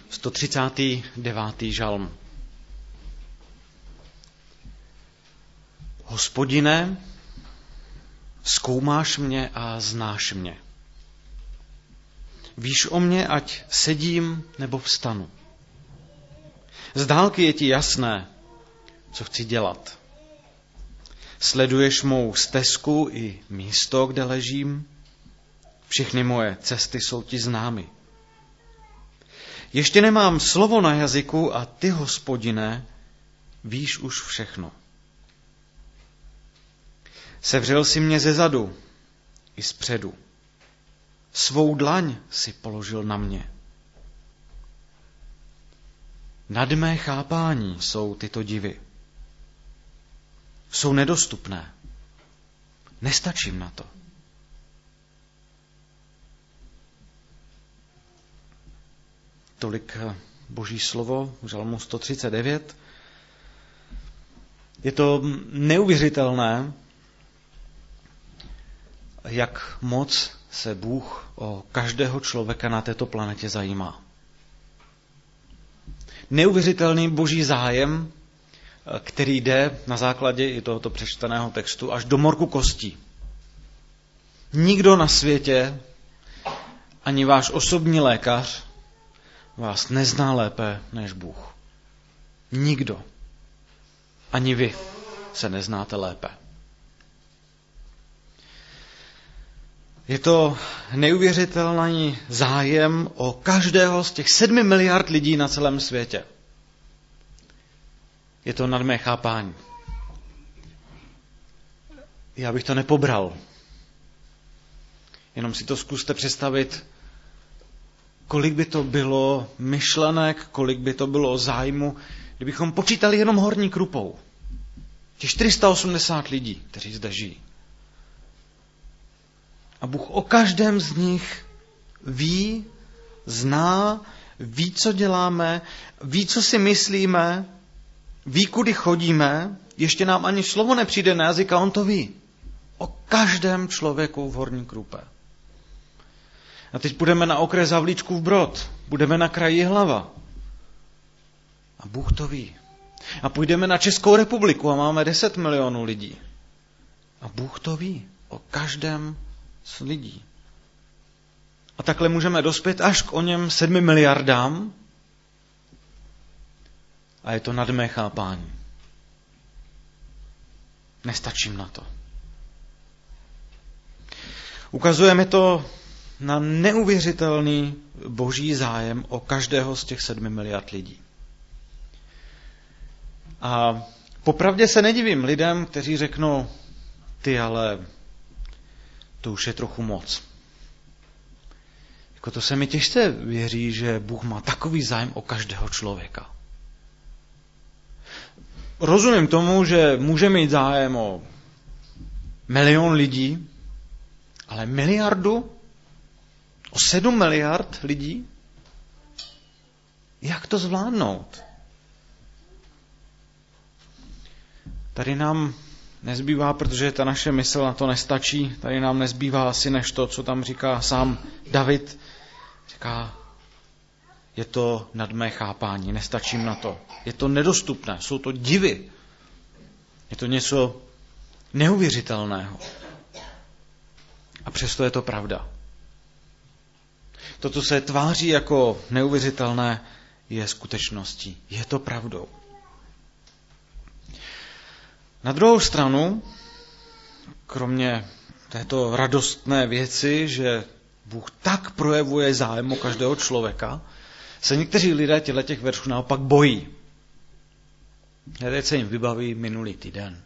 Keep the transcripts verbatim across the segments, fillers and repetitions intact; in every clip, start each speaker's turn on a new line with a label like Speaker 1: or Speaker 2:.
Speaker 1: sto třicátý devátý žalm. Hospodine, zkoumáš mě a znáš mě. Víš o mě, ať sedím nebo vstanu. Z dálky je ti jasné, co chci dělat. Sleduješ mou stezku i místo, kde ležím. Všechny moje cesty jsou ti známy. Ještě nemám slovo na jazyku a ty, Hospodine, víš už všechno. Sevřel si mě zezadu i zpředu. Svou dlaň si položil na mě. Nad mé chápání jsou tyto divy. Jsou nedostupné. Nestačím na to. Tolik Boží slovo v žalmu sto třicet devět. Je to neuvěřitelné, jak moc se Bůh o každého člověka na této planetě zajímá. Neuvěřitelný Boží zájem, který jde na základě i tohoto přečteného textu až do morku kostí. Nikdo na světě, ani váš osobní lékař, vás nezná lépe než Bůh. Nikdo. Ani vy se neznáte lépe. Je to neuvěřitelný zájem o každého z těch sedmi miliard lidí na celém světě. Je to nad mé chápání. Já bych to nepobral. Jenom si to zkuste představit, kolik by to bylo myšlenek, kolik by to bylo zájmu, kdybychom počítali jenom horní krupou. Těch čtyři sta osmdesát lidí, kteří zde žijí. A Bůh o každém z nich ví, zná, ví, co děláme, ví, co si myslíme, ví, kudy chodíme, ještě nám ani slovo nepřijde na jazyk a on to ví. O každém člověku v horní krupe. A teď půjdeme na okres Havlíčkův Brod, budeme na kraji Jihlava. A Bůh to ví. A půjdeme na Českou republiku a máme deset milionů lidí. A Bůh to ví. O každém z lidí. A takhle můžeme dospět až k o něm sedmi miliardám. A je to nad mé chápání. Nestačím na to. Ukazujeme to na neuvěřitelný Boží zájem o každého z těch sedmi miliard lidí. A popravdě se nedivím lidem, kteří řeknou, ty ale to už je trochu moc. Jako to se mi těžce věří, že Bůh má takový zájem o každého člověka. Rozumím tomu, že může mít zájem o milion lidí, ale miliardu? O sedm miliard lidí? Jak to zvládnout? Tady nám nezbývá, protože ta naše mysl na to nestačí, tady nám nezbývá asi než to, co tam říká sám David. Říká, je to nad mé chápání, nestačím na to. Je to nedostupné, jsou to divy. Je to něco neuvěřitelného. A přesto je to pravda. To, co se tváří jako neuvěřitelné, je skutečností. Je to pravdou. Na druhou stranu, kromě této radostné věci, že Bůh tak projevuje zájem o každého člověka, se někteří lidé těch veršů naopak bojí. Já teď se jim vybaví minulý týden.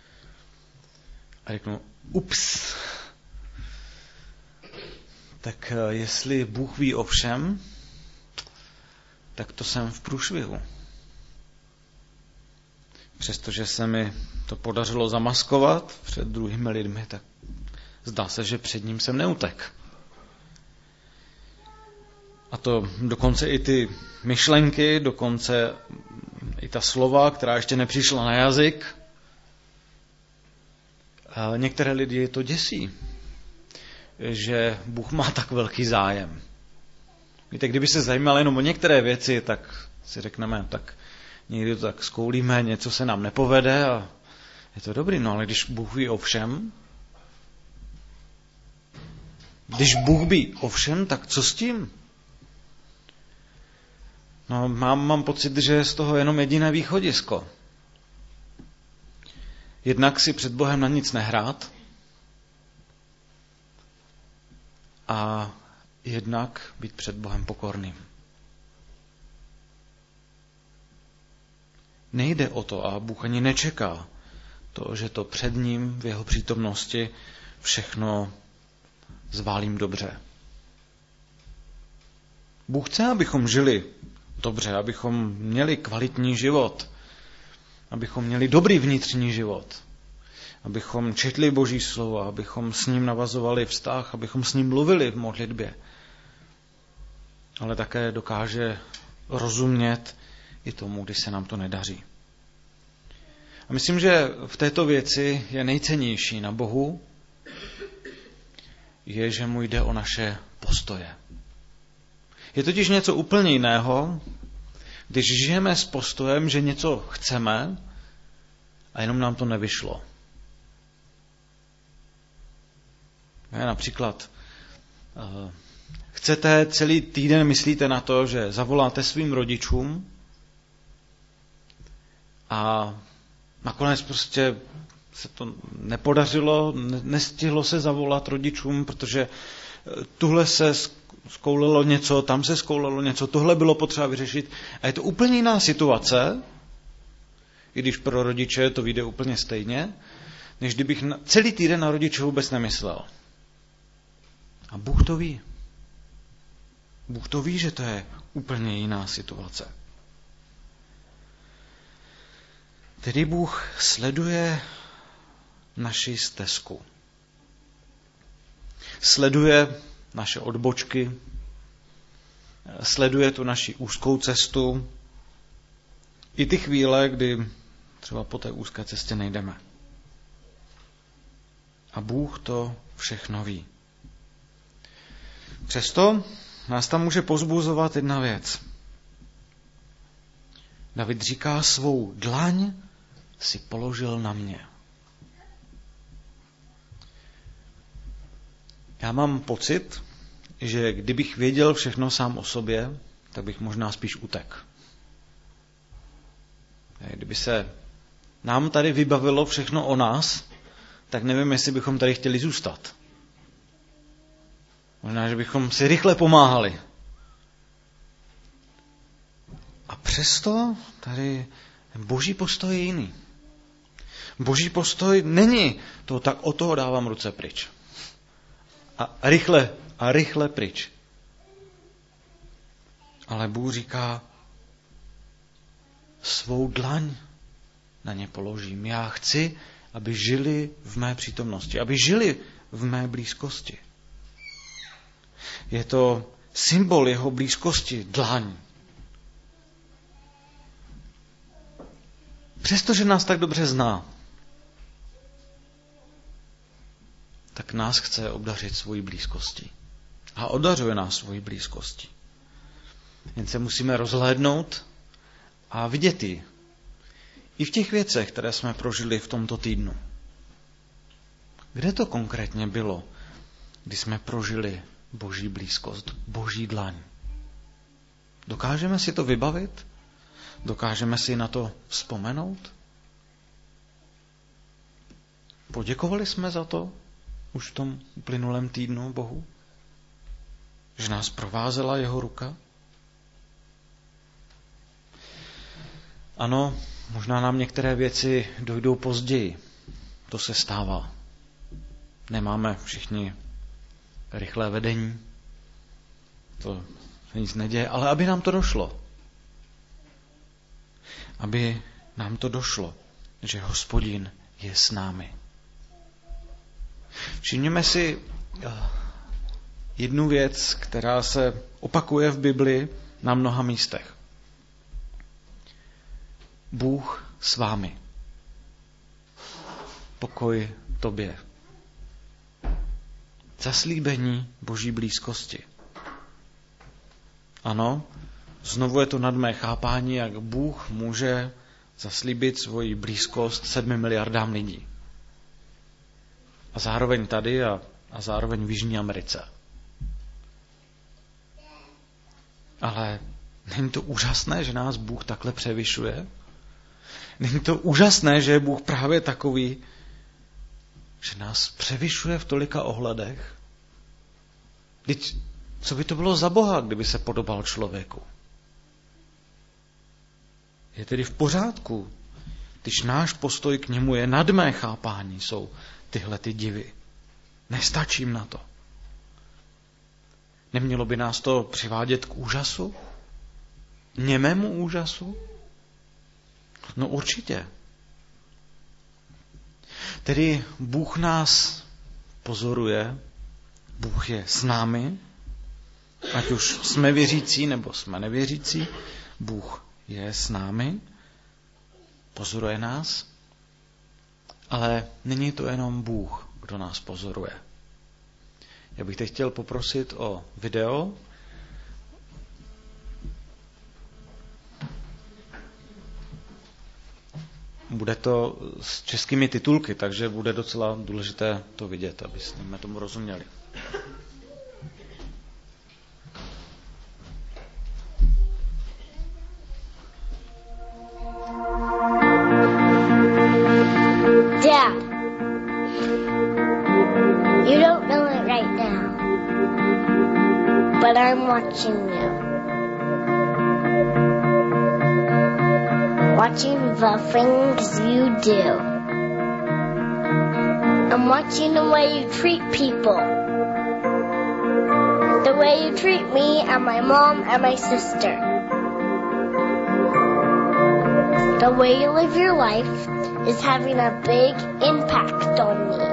Speaker 1: A řeknu, ups, tak jestli Bůh ví o všem, tak to jsem v průšvihu. Přestože se mi to podařilo zamaskovat před druhými lidmi, tak zdá se, že před ním jsem neutek. A to dokonce i ty myšlenky, dokonce i ta slova, která ještě nepřišla na jazyk. A některé lidi to děsí, že Bůh má tak velký zájem. Víte, kdyby se zajímal jenom o některé věci, tak si řekneme, tak někdy to tak zkoulíme, něco se nám nepovede a je to dobrý, no ale když Bůh ví o všem, když Bůh ví o všem, tak co s tím? No, mám, mám pocit, že je z toho jenom jediné východisko. Jednak si před Bohem na nic nehrát a jednak být před Bohem pokorným. Nejde o to a Bůh ani nečeká to, že to před ním v jeho přítomnosti všechno zválím dobře. Bůh chce, abychom žili dobře, abychom měli kvalitní život, abychom měli dobrý vnitřní život, abychom četli Boží slovo, abychom s ním navazovali vztah, abychom s ním mluvili v modlitbě. Ale také dokáže rozumět i tomu, když se nám to nedaří. A myslím, že v této věci je nejcennější na Bohu, je, že mu jde o naše postoje. Je totiž něco úplně jiného, když žijeme s postojem, že něco chceme a jenom nám to nevyšlo. Je, například uh, chcete celý týden, myslíte na to, že zavoláte svým rodičům a nakonec prostě se to nepodařilo, nestihlo se zavolat rodičům, protože tuhle se skoulilo něco, tam se skoulilo něco, tohle bylo potřeba vyřešit. A je to úplně jiná situace, i když pro rodiče to vyjde úplně stejně, než kdybych celý týden na rodiče vůbec nemyslel. A Bůh to ví. Bůh to ví, že to je úplně jiná situace. Tedy Bůh sleduje naši stezku. Sleduje naše odbočky, sleduje tu naši úzkou cestu, i ty chvíle, kdy třeba po té úzké cestě nejdeme. A Bůh to všechno ví. Přesto nás tam může povzbuzovat jedna věc. David říká, svou dlaň si položil na mě. Já mám pocit, že kdybych věděl všechno sám o sobě, tak bych možná spíš utek. Kdyby se nám tady vybavilo všechno o nás, tak nevím, jestli bychom tady chtěli zůstat. Možná, že bychom si rychle pomáhali. A přesto tady Boží postoj je jiný. Boží postoj není to, tak o toho dávám ruce pryč. A rychle, a rychle pryč. Ale Bůh říká, svou dlaň na ně položím. Já chci, aby žili v mé přítomnosti, aby žili v mé blízkosti. Je to symbol jeho blízkosti, dlaň. Přestože nás tak dobře zná, tak nás chce obdařit svojí blízkostí. A obdařuje nás svojí blízkostí. Jen se musíme rozhlédnout a vidět ji. I v těch věcech, které jsme prožili v tomto týdnu. Kde to konkrétně bylo, kdy jsme prožili Boží blízkost, Boží dlaň? Dokážeme si to vybavit? Dokážeme si na to vzpomenout? Poděkovali jsme za to už v tom uplynulém týdnu Bohu? Že nás provázela jeho ruka? Ano, možná nám některé věci dojdou později. To se stává. Nemáme všichni rychlé vedení. To se nic neděje, ale aby nám to došlo. Aby nám to došlo, že Hospodin je s námi. Všimněme si jednu věc, která se opakuje v Bibli na mnoha místech. Bůh s vámi. Pokoj tobě. Zaslíbení Boží blízkosti. Ano, znovu je to nad mé chápání, jak Bůh může zaslíbit svoji blízkost sedmi miliardám lidí. A zároveň tady a, a zároveň v Jižní Americe. Ale není to úžasné, že nás Bůh takhle převyšuje? Není to úžasné, že je Bůh právě takový, že nás převyšuje v tolika ohledech? Vždyť, co by to bylo za Boha, kdyby se podobal člověku? Je tedy v pořádku, když náš postoj k němu je nad mé chápání, jsou tyhle ty divy. Nestačí jim na to. Nemělo by nás to přivádět k úžasu? Němému úžasu? No určitě. Tedy Bůh nás pozoruje, Bůh je s námi, ať už jsme věřící nebo jsme nevěřící, Bůh je s námi, pozoruje nás, ale není to jenom Bůh, kdo nás pozoruje. Já bych teď chtěl poprosit o video. Bude to s českými titulky, takže bude docela důležité to vidět, aby jsme tomu rozuměli.
Speaker 2: Dad, you don't know it right now, but I'm watching you. Watching the things you do. I'm watching the way you treat people. The way you treat me and my mom and my sister. The way you live your life is having a big impact on me.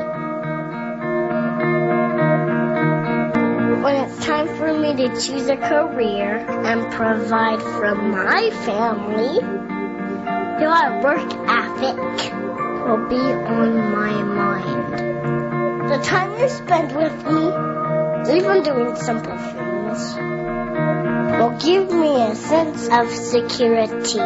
Speaker 2: When it's time for me to choose a career and provide for my family, your work ethic will be on my mind. The time you spend with me, even doing simple things, will give me a sense of security.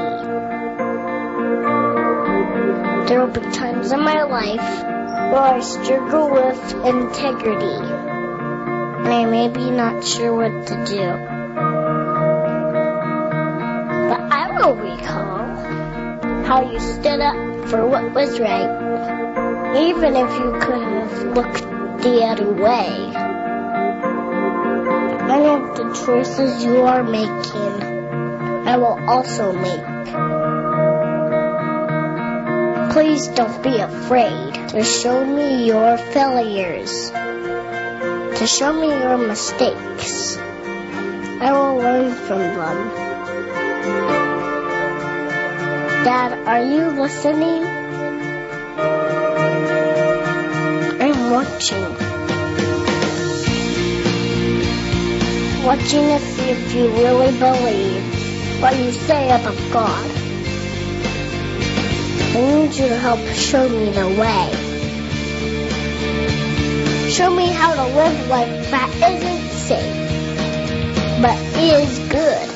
Speaker 2: There will be times in my life where I struggle with integrity, and I may be not sure what to do. But I will recall how you stood up for what was right, even if you could have looked the other way. Many of the choices you are making, I will also make. Please don't be afraid to show me your failures, to show me your mistakes. I will learn from them. Dad, are you listening? I'm watching. Watching to see if you really believe what you say about God. I need you to help show me the way. Show me how to live life that isn't safe, but is good.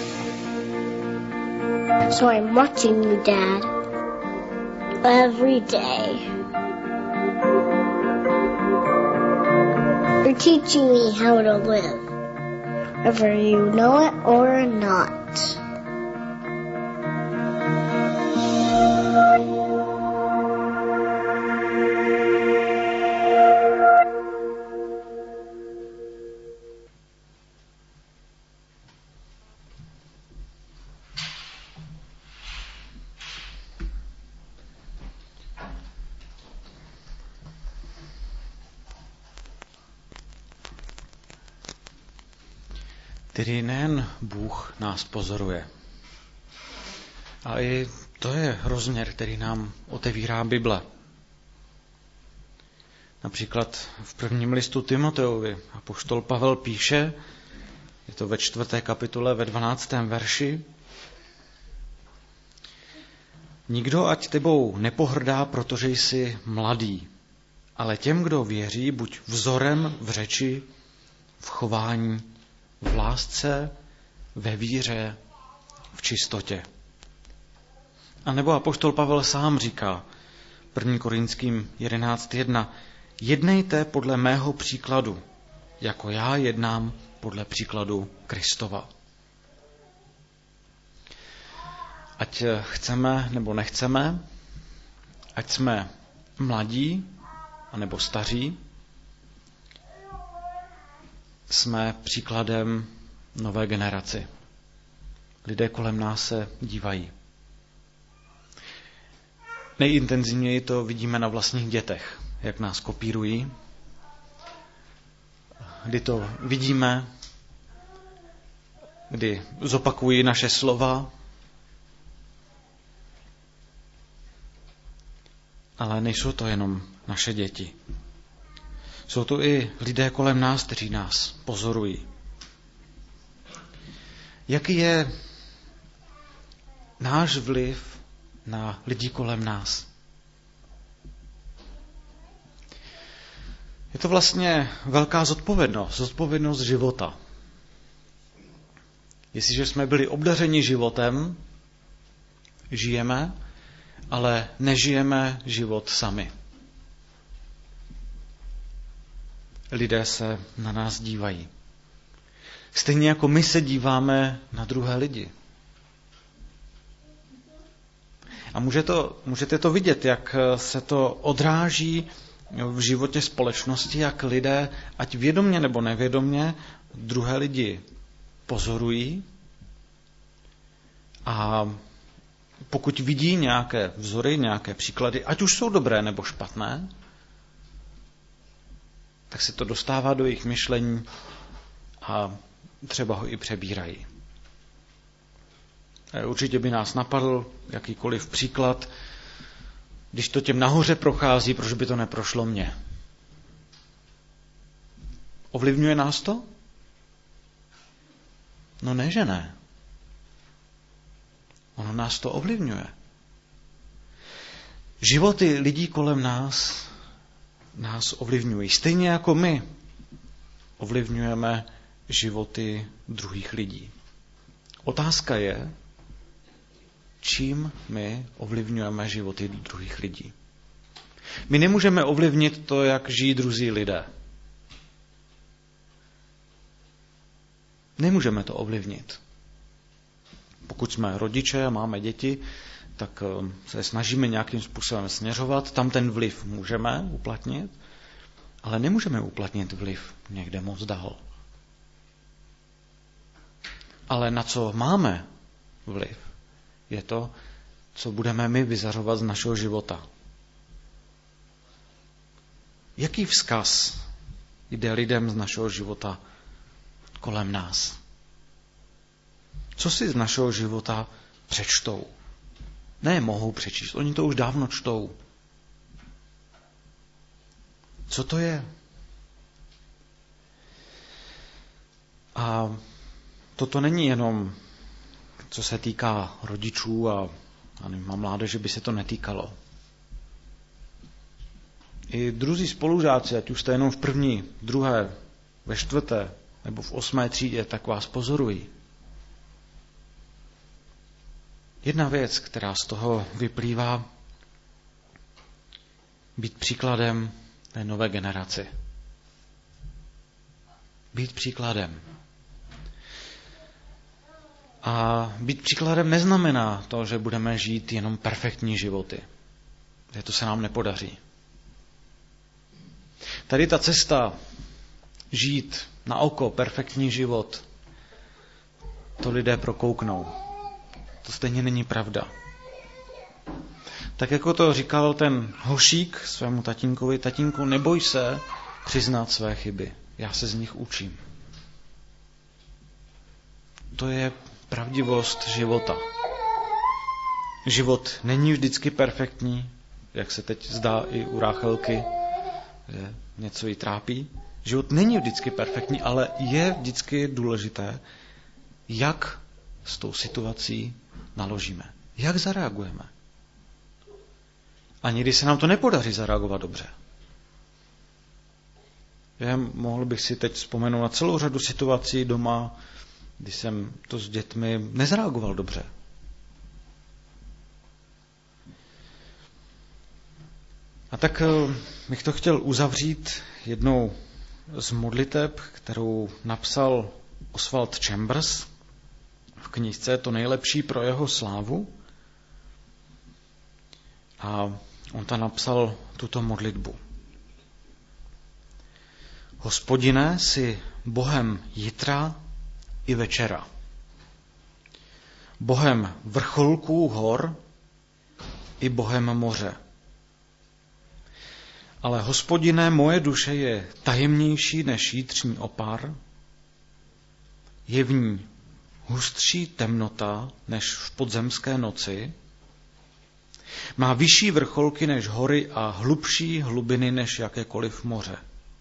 Speaker 2: So I'm watching you, Dad, every day. You're teaching me how to live, whether you know it or not.
Speaker 1: Tedy nejen Bůh nás pozoruje, ale i to je rozměr, který nám otevírá Bible. Například v prvním listu Timoteovi apoštol Pavel píše, je to ve čtvrté kapitole ve dvanáctém verši: Nikdo ať tebou nepohrdá, protože jsi mladý, ale těm, kdo věří, buď vzorem v řeči, v chování, v lásce ve víře, v čistotě. A nebo apoštol Pavel sám říká, první Korinským jedenáct jedna, jednejte podle mého příkladu, jako já jednám podle příkladu Kristova. Ať chceme nebo nechceme, ať jsme mladí anebo staří, jsme příkladem nové generaci. Lidé kolem nás se dívají. Nejintenzivněji to vidíme na vlastních dětech, jak nás kopírují. Kdy to vidíme, kdy zopakují naše slova, ale nejsou to jenom naše děti. Jsou to i lidé kolem nás, kteří nás pozorují. Jaký je náš vliv na lidi kolem nás? Je to vlastně velká zodpovědnost, zodpovědnost života. Jestliže jsme byli obdařeni životem, žijeme, ale nežijeme život sami. Lidé se na nás dívají. Stejně jako my se díváme na druhé lidi. A může to, můžete to vidět, jak se to odráží v životě společnosti, jak lidé, ať vědomě nebo nevědomě, druhé lidi pozorují. A pokud vidí nějaké vzory, nějaké příklady, ať už jsou dobré nebo špatné, tak se to dostává do jejich myšlení a třeba ho i přebírají. Určitě by nás napadl jakýkoliv příklad, když to těm nahoře prochází, proč by to neprošlo mně? Ovlivňuje nás to? No ne, že ne. Ono nás to ovlivňuje. Životy lidí kolem nás nás ovlivňují. Stejně jako my ovlivňujeme životy druhých lidí. Otázka je, čím my ovlivňujeme životy druhých lidí. My nemůžeme ovlivnit to, jak žijí druzí lidé. Nemůžeme to ovlivnit. Pokud jsme rodiče a máme děti, tak se snažíme nějakým způsobem směřovat. Tam ten vliv můžeme uplatnit, ale nemůžeme uplatnit vliv někde moc dál. Ale na co máme vliv, je to, co budeme my vyzařovat z našeho života. Jaký vzkaz jde lidem z našeho života kolem nás? Co si z našeho života přečtou? Ne, mohou přečíst, oni to už dávno čtou. Co to je? A toto není jenom, co se týká rodičů a, a nevím, a mládeže by se to netýkalo. I druzí spolužáci, ať už jste jenom v první, druhé, ve čtvrté nebo v osmé třídě, tak vás pozorují. Jedna věc, která z toho vyplývá, být příkladem té nové generaci. Být příkladem. A být příkladem neznamená to, že budeme žít jenom perfektní životy. Že to se nám nepodaří. Tady ta cesta žít na oko perfektní život, to lidé prokouknou. To stejně není pravda. Tak jako to říkal ten hošík svému tatínkovi, tatínku, neboj se přiznat své chyby. Já se z nich učím. To je pravdivost života. Život není vždycky perfektní, jak se teď zdá i u Ráchelky, že něco jí trápí. Život není vždycky perfektní, ale je vždycky důležité, jak s tou situací naložíme. Jak zareagujeme. A někdy se nám to nepodaří zareagovat dobře. Já mohl bych si teď vzpomenout na celou řadu situací doma, když jsem to s dětmi nezareagoval dobře. A tak bych to chtěl uzavřít jednou z modliteb, kterou napsal Oswald Chambers v knížce To nejlepší pro jeho slávu. A on tam napsal tuto modlitbu. Hospodine, jsi Bohem jitra i večera. Bohem vrcholků hor i Bohem moře. Ale Hospodine, moje duše je tajemnější než jitřní opar, je v ní hustší temnota než v podzemské noci, má vyšší vrcholky než hory a hlubší hlubiny než jakékoliv moře.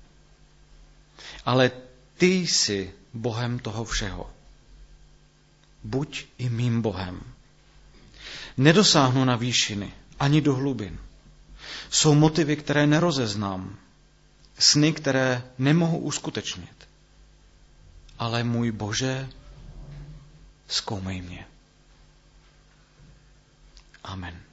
Speaker 1: Ale ty jsi Bohem toho všeho. Buď i mým Bohem. Nedosáhnu na výšiny, ani do hlubin. Jsou motivy, které nerozeznám, sny, které nemohu uskutečnit. Ale můj Bože, zkoumej mě. Amen.